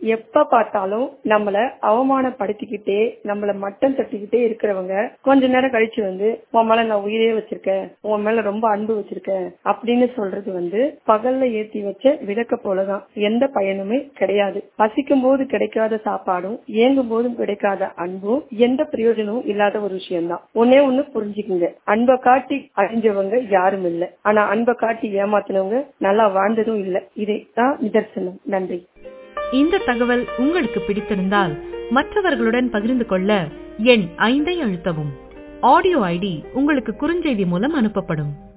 எப்ப பார்த்தாலும் நம்மள அவமானப்படுத்திக்கிட்டே நம்மள மட்டம் தட்டிக்கிட்டே இருக்கிறவங்க கொஞ்ச நேரம் கழிச்சு வந்து உன் மேல நான் உயிரே வச்சிருக்கேன், உன் மேல ரொம்ப அன்பு வச்சிருக்கேன் அப்படின்னு சொல்றது வந்து பகல்ல ஏத்தி வச்ச விளக்க போலதான். எந்த பயனுமே கிடையாது. பசிக்கும் போது கிடைக்காத சாப்பாடும் ஏங்கும் போதும் கிடைக்காத அன்பும் எந்த பிரயோஜனமும் இல்லாத ஒரு விஷயம்தான். ஒன்னே ஒண்ணு புரிஞ்சுக்குங்க, அன்பை காட்டி அழிஞ்சவங்க யாரும் இல்ல, ஆனா அன்பை காட்டி ஏமாத்தினவங்க நல்லா வாழ்ந்ததும் இல்ல. இதைத்தான் நிதர்சனம். நன்றி. இந்த தகவல் உங்களுக்கு பிடித்திருந்தால் மற்றவர்களுடன் பகிர்ந்து கொள்ள எண் 5 அழுத்தவும். ஆடியோ ஐடி உங்களுக்கு குறுஞ்செய்தி மூலம் அனுப்பப்படும்.